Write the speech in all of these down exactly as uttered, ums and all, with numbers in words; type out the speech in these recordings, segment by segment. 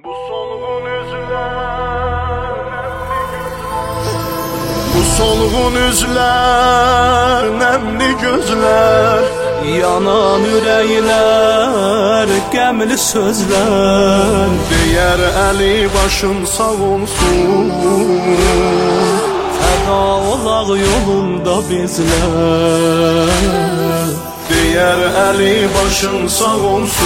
Bu solgun üzler, bu solgun üzler, nemli gözler, yanan ürəklər, qəmli sözlər, deyər əli başın sağ olsun, fəda olaq yolunda bizlər. Deyər əli başın sağ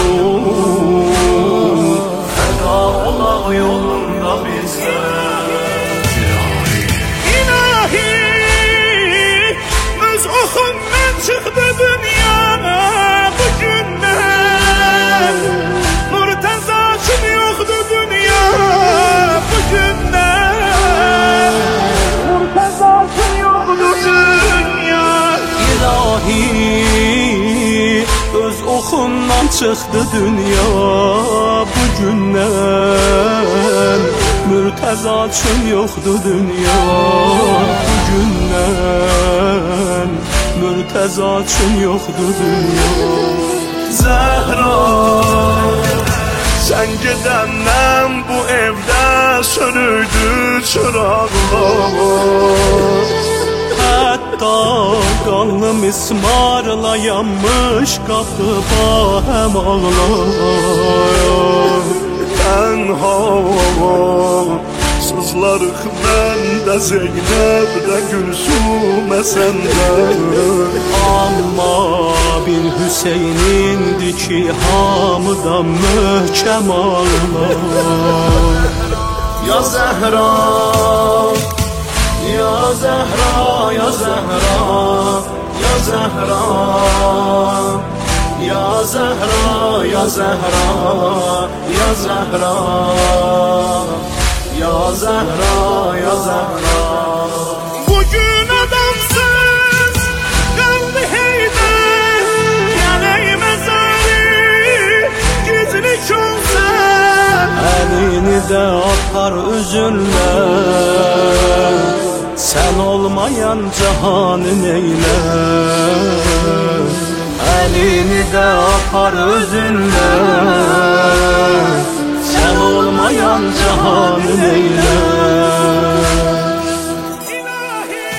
olsun, fəda olaq yolunda bizlər. İlahi, öz oxundan çıxdı dünyana bugündən, murtəzaçın yoxdur dünya bugündən, murtəzaçın yoxdur dünya. İlahi, öz oxundan çıxdı dünya bugündən, mürtəzaçın yoxdur dünya bugündən, mürtəzaçın yoxdur dünya. Zəhra, sən gedəndən bu evdə sönürdü çıraqlar, hətta qanlı mismarla yanmış qapıda həm ağlar. tənha sızlarıq məndə, Zeynəbdə, Gülsümə səndə. Amma bir Hüseynindir ki hamıdan möhkəm ağlar. Ya Zəhra, ya Zəhra, ya Zəhra, ya Zəhra, ya Zəhra, ya Zəhra, ya Zəhra, ya Zəhra, ya Zəhra. Bugün adamsız qaldı Heydər, gələk məzəri gizli olsan, əlini də apar üzünlə, sən olmayan cahanı neylə. Əlini də apar özünlə, sən olmayan cahanı neylə. İlahi,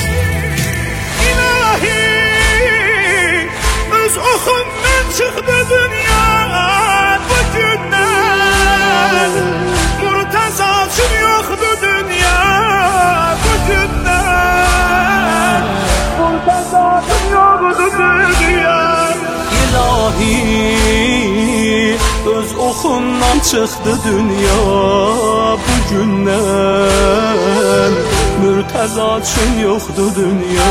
ilahi, öz oxundan çıxdı dünya bugündən, murtəzaçın yoxdur dünya bugündən, murtəzaçın yoxdur dünya. İlahi, öz oxundan çıxdı dünya bugündən, mürtəzaçın yoxdur dünya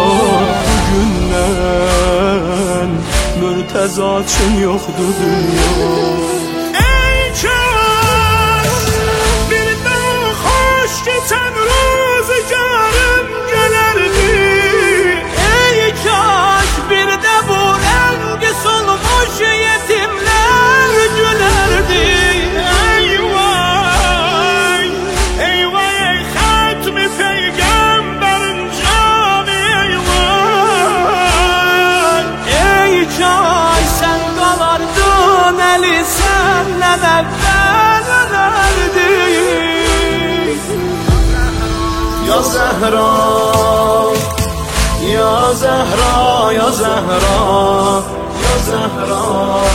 bugündən, mürtəzaçın yoxdur dünya. Ey kaş, bir də xoş keçən rüzgarım gələrdi, ey kaş, bir də bu rəngi solmuş yetimlər gülərdi. Eyvay, eyvay, ey xətmi peyğəmbərin canı, eyvay. Ey kaş, sən qalardın əli səndən əvvəl ölərdi. Ya Zəhra, ya Zəhra, ya Zəhra, ya Zəhra,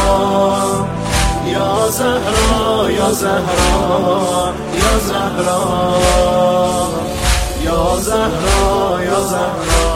ya Zəhra, ya Zəhra, ya Zəhra, ya Zəhra, ya Zəhra.